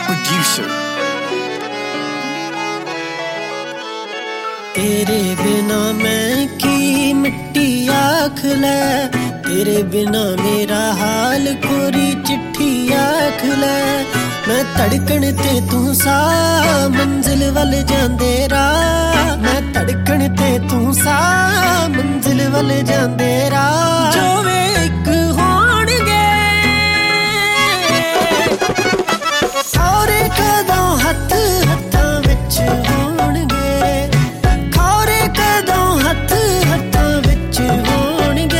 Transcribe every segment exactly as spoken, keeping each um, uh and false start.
producer. तेरे बिना मैं की मिट्टी आख ले, तेरे बिना मेरा हाल कोरी चिट्ठी आख ले। मैं धड़कन ते तू सा मंजिल वल जांदे राह, मैं धड़कन ते तू सा मंजिल वल जांदे राह। जो वे इक होणगे सारे कदों हथ हत्थां विच होणगे, खौरे कदों हथ हत्थां विच होणगे।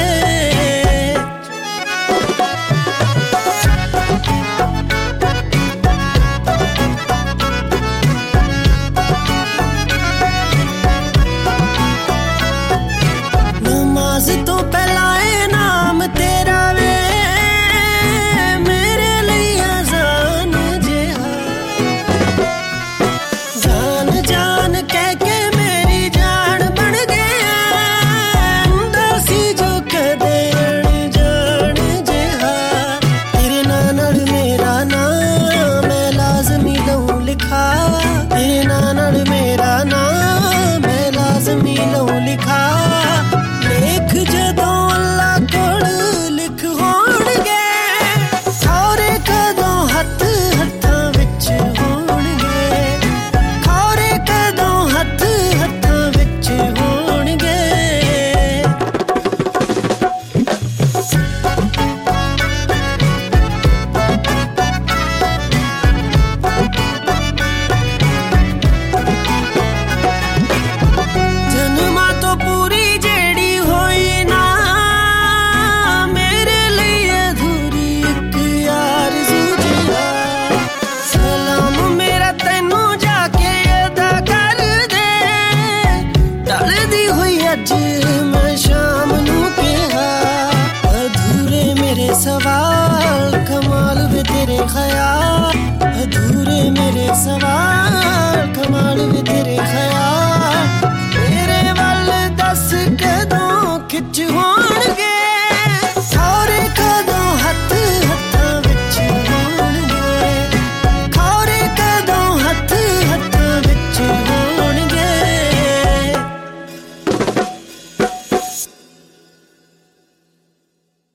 नमाज तो पहला ए नाम तेरा वे मेरे लिए अज़ान जिहा, जान जान कह के मेरी जान बन गया। दासी जो कदे अनजान जिहा, तेरे नां नाल मेरा नाम मैं लाज़मी लऊं लिखा, तेरे नां नाल मेरा नाम मैं लाज़मी लऊं लिखा। लेख जदों अल्लाह कोल लिख होणगे, खौरे कदों हथ हत्थां विच होणगे, खौरे कदों हथ हत्थां विच होणगे। जन्मां तो पूरी जेड़ी होई ना मेरे लिए अधूरी इक आरज़ू जिहा। सलाम मेरा तैनू जाके अदा कर दे, टलदी होई अज मैं शाम नू कहा। अधूरे मेरे सवाल कमाल वे तेरे ख्याल, अधूरे मेरे सवाल